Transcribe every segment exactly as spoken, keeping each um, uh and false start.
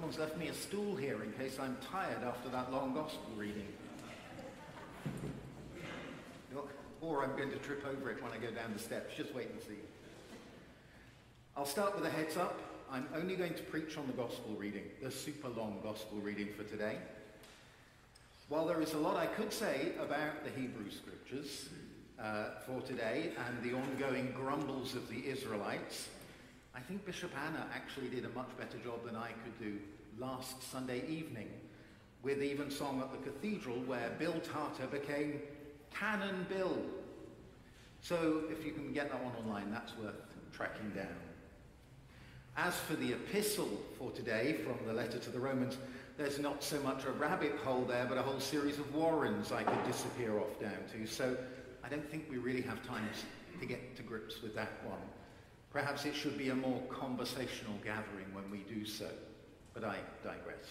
Someone's left me a stool here in case I'm tired after that long gospel reading. Or I'm going to trip over it when I go down the steps. Just wait and see. I'll start with a heads up. I'm only going to preach on the gospel reading, the super long gospel reading for today. While there is a lot I could say about the Hebrew scriptures uh, for today and the ongoing grumbles of the Israelites, I think Bishop Anna actually did a much better job than I could do last Sunday evening with Evensong at the cathedral, where Bill Tarter became Canon Bill. So if you can get that one online, that's worth tracking down. As for the epistle for today from the letter to the Romans, there's not so much a rabbit hole there, but a whole series of warrens I could disappear off down to. So I don't think we really have time to get to grips with that one. Perhaps it should be a more conversational gathering when we do so, but I digress.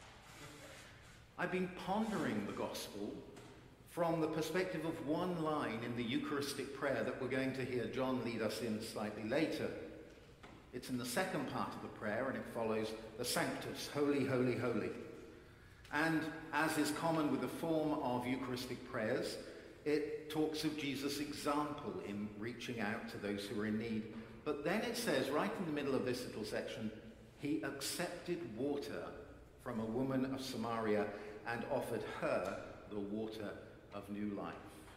I've been pondering the gospel from the perspective of one line in the Eucharistic prayer that we're going to hear John lead us in slightly later. It's in the second part of the prayer, and it follows the Sanctus, Holy, Holy, Holy. And as is common with the form of Eucharistic prayers, it talks of Jesus' example in reaching out to those who are in need. But then it says, right in the middle of this little section, he accepted water from a woman of Samaria and offered her the water of new life.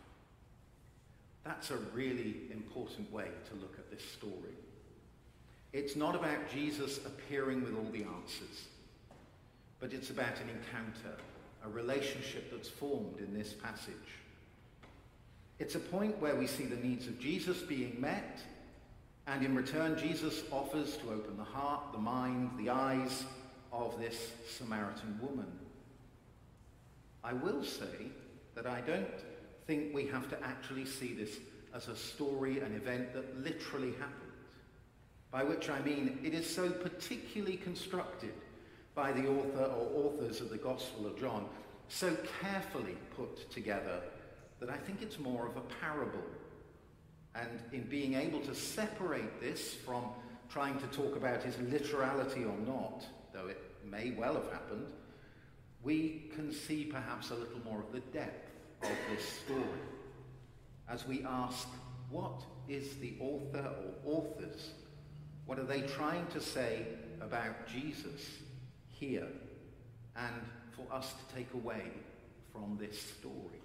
That's a really important way to look at this story. It's not about Jesus appearing with all the answers, but it's about an encounter, a relationship that's formed in this passage. It's a point where we see the needs of Jesus being met, and in return, Jesus offers to open the heart, the mind, the eyes of this Samaritan woman. I will say that I don't think we have to actually see this as a story, an event that literally happened. By which I mean it is so particularly constructed by the author or authors of the Gospel of John, so carefully put together, that I think it's more of a parable. And in being able to separate this from trying to talk about his literality or not, though it may well have happened, we can see perhaps a little more of the depth of this story as we ask, what is the author or authors, what are they trying to say about Jesus here, and for us to take away from this story?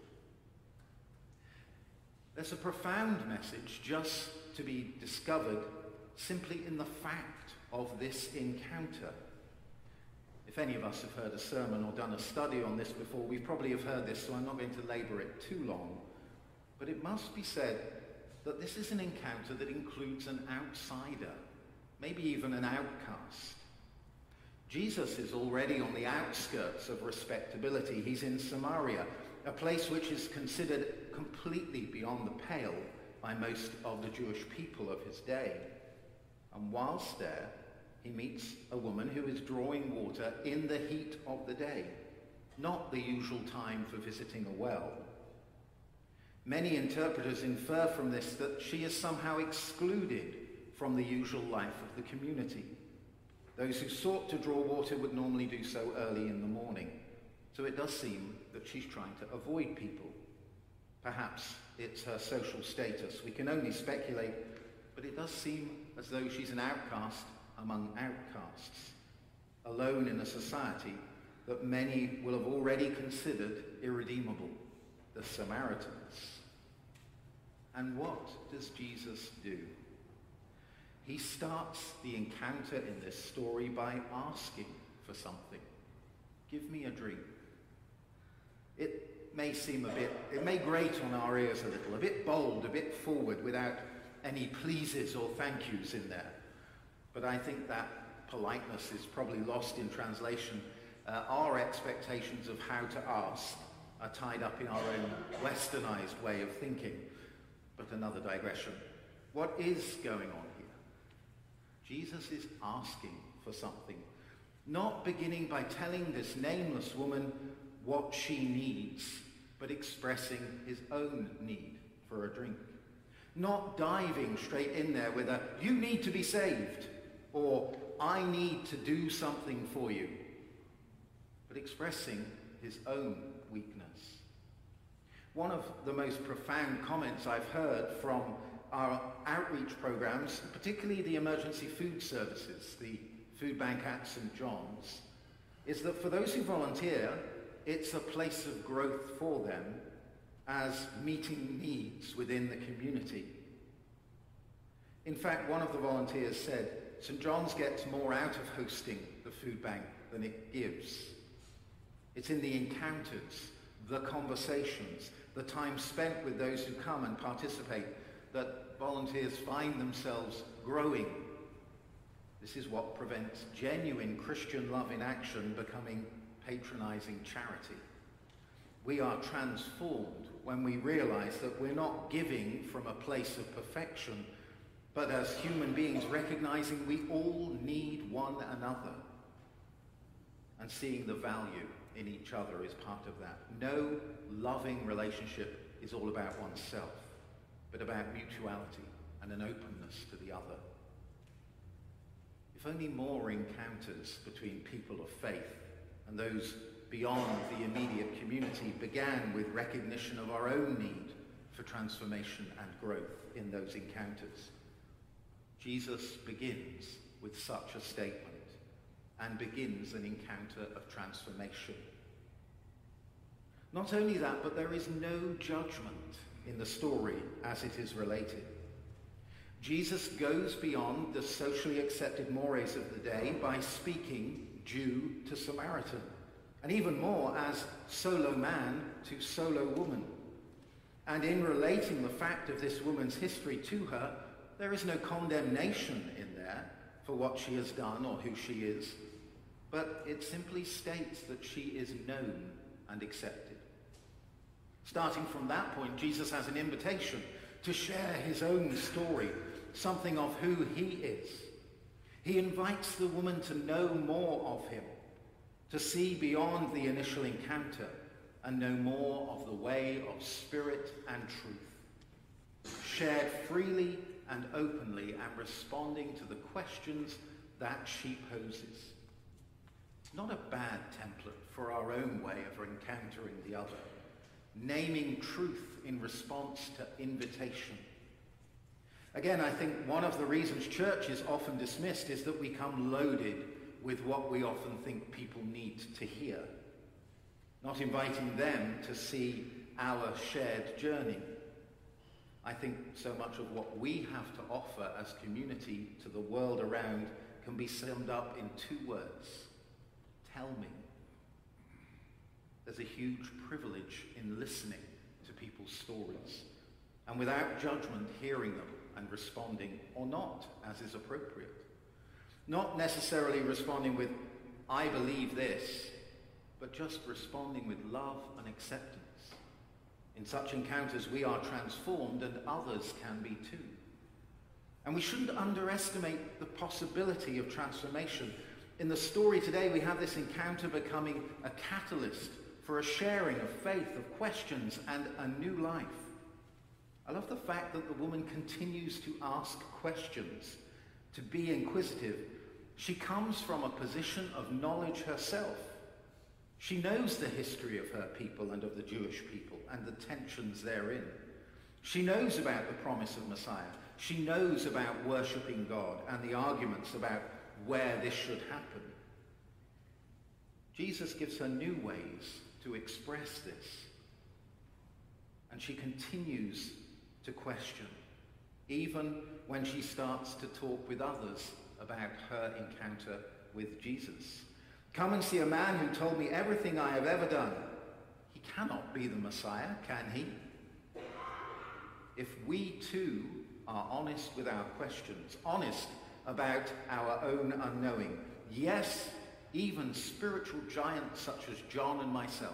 There's a profound message just to be discovered simply in the fact of this encounter. If any of us have heard a sermon or done a study on this before, we probably have heard this, so I'm not going to labour it too long. But it must be said that this is an encounter that includes an outsider, maybe even an outcast. Jesus is already on the outskirts of respectability. He's in Samaria, a place which is considered completely beyond the pale by most of the Jewish people of his day. And whilst there, he meets a woman who is drawing water in the heat of the day, not the usual time for visiting a well. Many interpreters infer from this that she is somehow excluded from the usual life of the community. Those who sought to draw water would normally do so early in the morning. So it does seem that she's trying to avoid people. Perhaps it's her social status. We can only speculate, but it does seem as though she's an outcast among outcasts, alone in a society that many will have already considered irredeemable, the Samaritans. And what does Jesus do? He starts the encounter in this story by asking for something. Give me a drink. It may seem a bit, it may grate on our ears a little, a bit bold, a bit forward, without any pleases or thank yous in there. But I think that politeness is probably lost in translation. Uh, our expectations of how to ask are tied up in our own westernized way of thinking. But another digression. What is going on here? Jesus is asking for something, not beginning by telling this nameless woman what she needs, but expressing his own need for a drink. Not diving straight in there with a, you need to be saved, or I need to do something for you, but expressing his own weakness. One of the most profound comments I've heard from our outreach programs, particularly the emergency food services, the food bank at Saint John's, is that for those who volunteer, it's a place of growth for them as meeting needs within the community. In fact, one of the volunteers said, Saint John's gets more out of hosting the food bank than it gives. It's in the encounters, the conversations, the time spent with those who come and participate that volunteers find themselves growing. This is what prevents genuine Christian love in action becoming patronizing charity. We are transformed when we realize that we're not giving from a place of perfection, but as human beings recognizing we all need one another and seeing the value in each other is part of that. No loving relationship is all about oneself, but about mutuality and an openness to the other. If only more encounters between people of faith and those beyond the immediate community began with recognition of our own need for transformation and growth in those encounters. Jesus begins with such a statement and begins an encounter of transformation. Not only that, but there is no judgment in the story as it is related. Jesus goes beyond the socially accepted mores of the day by speaking Jew to Samaritan, and even more as solo man to solo woman. And in relating the fact of this woman's history to her, there is no condemnation in there for what she has done or who she is, but it simply states that she is known and accepted. Starting from that point, Jesus has an invitation to share his own story, something of who he is. He invites the woman to know more of him, to see beyond the initial encounter and know more of the way of spirit and truth, shared freely and openly and responding to the questions that she poses. It's not a bad template for our own way of encountering the other, naming truth in response to invitation. Again, I think one of the reasons church is often dismissed is that we come loaded with what we often think people need to hear, not inviting them to see our shared journey. I think so much of what we have to offer as community to the world around can be summed up in two words: tell me. There's a huge privilege in listening to people's stories, and without judgment, hearing them and responding or not, as is appropriate. Not necessarily responding with, I believe this, but just responding with love and acceptance. In such encounters, we are transformed, and others can be too. And we shouldn't underestimate the possibility of transformation. In the story today, we have this encounter becoming a catalyst for a sharing of faith, of questions, and a new life. I love the fact that the woman continues to ask questions, to be inquisitive. She comes from a position of knowledge herself. She knows the history of her people and of the Jewish people and the tensions therein. She knows about the promise of Messiah. She knows about worshipping God and the arguments about where this should happen. Jesus gives her new ways to express this. And she continues to question, even when she starts to talk with others about her encounter with Jesus. Come and see a man who told me everything I have ever done. He cannot be the Messiah, can he? If we too are honest with our questions, honest about our own unknowing, yes, even spiritual giants such as John and myself.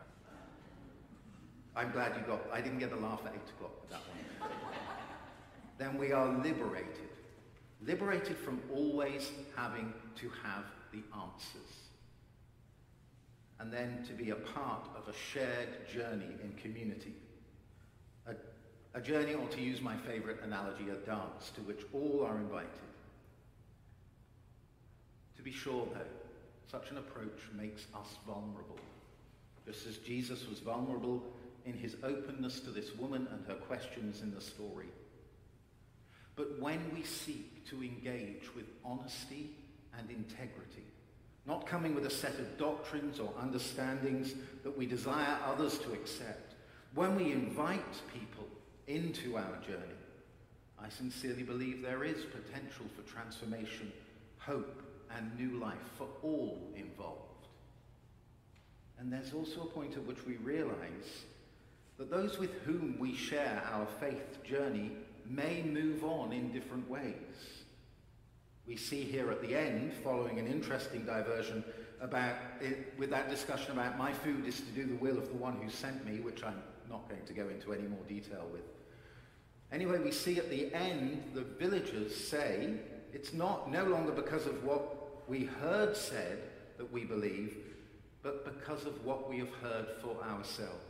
I'm glad you got, I didn't get the laugh at eight o'clock with that one. Then we are liberated. Liberated from always having to have the answers. And then to be a part of a shared journey in community. A, a journey, or to use my favorite analogy, a dance to which all are invited. be sure, though, such an approach makes us vulnerable. Just as Jesus was vulnerable in his openness to this woman and her questions in the story. But when we seek to engage with honesty and integrity, not coming with a set of doctrines or understandings that we desire others to accept, when we invite people into our journey, I sincerely believe there is potential for transformation, hope, and new life for all involved. And there's also a point at which we realize that those with whom we share our faith journey may move on in different ways. We see here at the end, following an interesting diversion about it, with that discussion about my food is to do the will of the one who sent me, which I'm not going to go into any more detail with. Anyway, we see at the end the villagers say, it's not no longer because of what we heard said that we believe, but because of what we have heard for ourselves.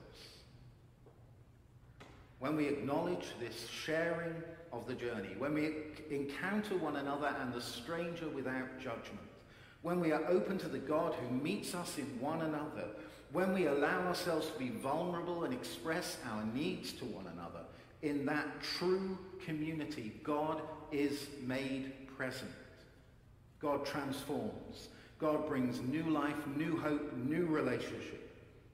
When we acknowledge this sharing of the journey, when we encounter one another and the stranger without judgment, when we are open to the God who meets us in one another, when we allow ourselves to be vulnerable and express our needs to one another, in that true community, God is made present. God transforms. God brings new life, new hope, new relationship.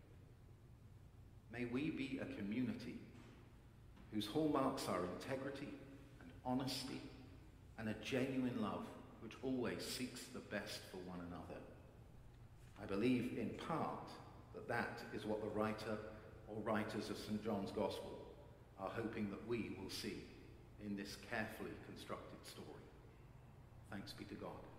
May we be a community whose hallmarks are integrity and honesty and a genuine love which always seeks the best for one another. I believe in part that that is what the writer or writers of Saint John's Gospel are hoping that we will see in this carefully constructed story. Thanks be to God.